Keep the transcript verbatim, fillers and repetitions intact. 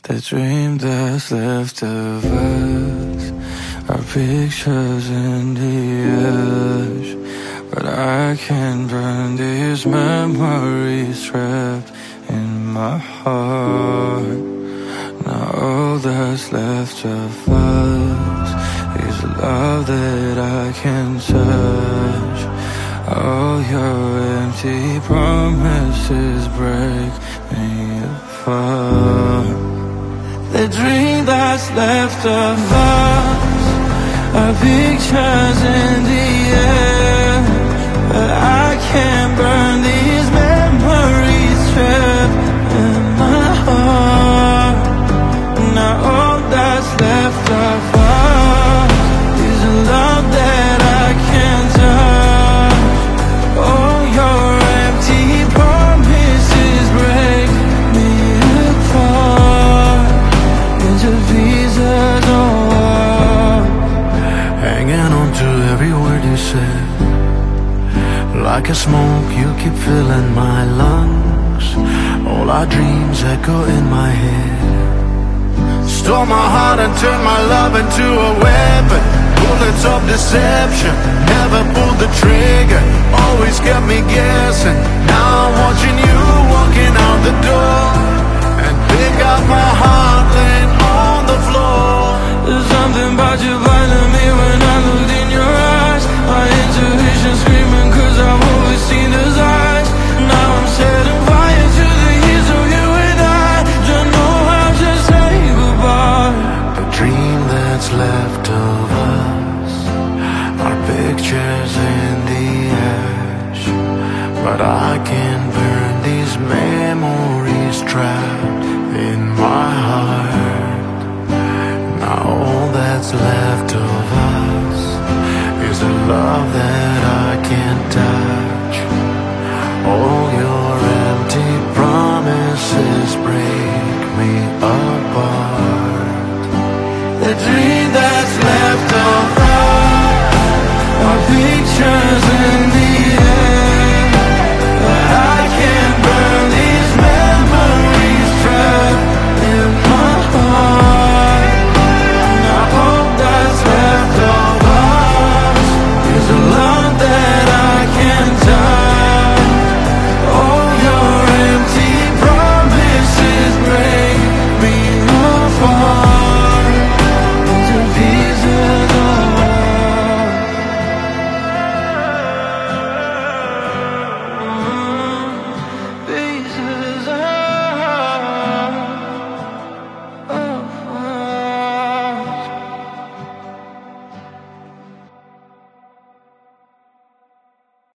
The dream that's left of us are pictures in the ash, but I can't burn these memories trapped in my heart. Now all that's left of us is love that I can touch. All your empty promises break me apart. The dream that's left of us are pictures in the air, but I can't burn these memories trapped in my heart. Now all that's left of us is a love that I can't touch. All your empty promises break me apart into pieces of war. Hanging on to every word you said, like a smoke you keep filling my lungs. All our dreams echo in my head. Stole my heart and turned my love into a weapon. Bullets of deception, never pulled the trigger, always kept me guessing. Now I'm watching you walking out the door and pick up my heart laying on the floor. There's something about you blinding me when I looked in your eyes. My intuition screaming cause I've always seen those eyes. Now I'm setting fire to the years of you and I. Don't know how to say goodbye. The dream that's left of us are pictures in the ash, but I can't burn these memories trapped in my heart. Now all that's left of us is a love that I can't touch. All your empty promises break